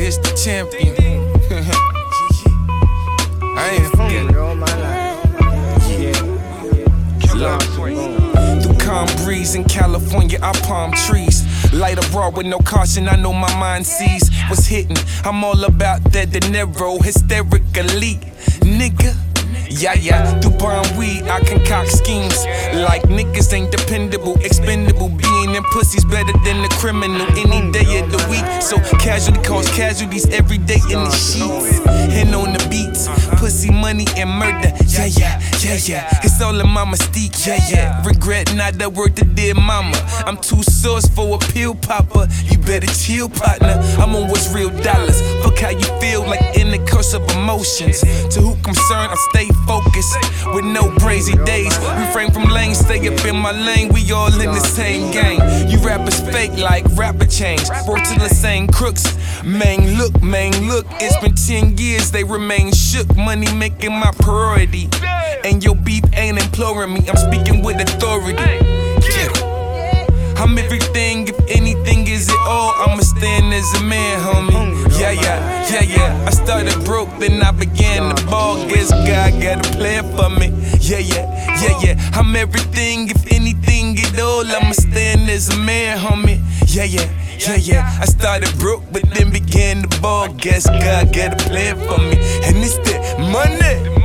is the champion. I ain't forget all my life. Through calm breeze in California, I palm trees. Light a raw with no caution, I know my mind sees what's hitting. I'm all about that dinero, hysterically, nigga. Yeah, through palm weed, I concoct schemes. Like niggas ain't dependable, expendable. Being in pussy's better than the criminal any day of the week. So casualty cause casualties every day in the sheets. And on the beats, pussy, money, and murder. Yeah. It's all in my mystique, yeah. Regret not the word to dear mama. I'm too sauce for a pill popper. You better chill, partner. I'm on what's real dollars. Fuck how you feel, like in the curse of emotions. To who concerned, I stay focused with no crazy days. Refrain from lane, stay up in my lane. We all in the same game. You rappers fake like rapper change. Word to the same crooks. Man, look, it's been 10 years, they remain shook. Money making my priority. And your beef ain't imploring me, I'm speaking with authority. I'm everything, if anything is it all, I'ma stand as a man, homie. Yeah. I started broke, then I began to ball. Guess God got a plan for me. Yeah. I'm everything, if anything at all, I'ma stand as a man, homie. Yeah. I started broke, but then began to ball. Guess God got a plan for me. And it's that money.